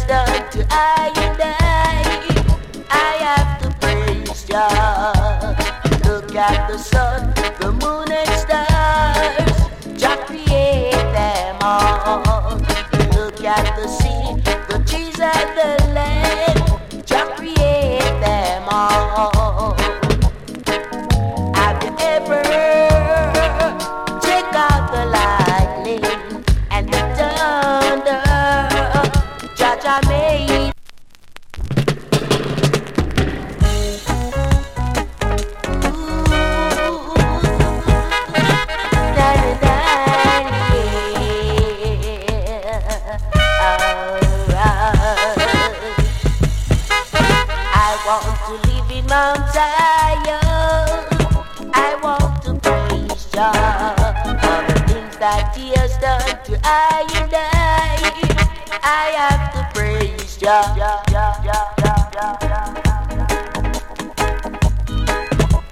done to I and I have to praise Jah. Look at the sun, the moon and stars, Jah create them all. Look at the sea, the trees and the land, Jah create them all. Have you ever check out the lightning and the thunder? Jah made. Mount Zion, I want to praise Jah for the things that He has done to I and I have to praise Jah.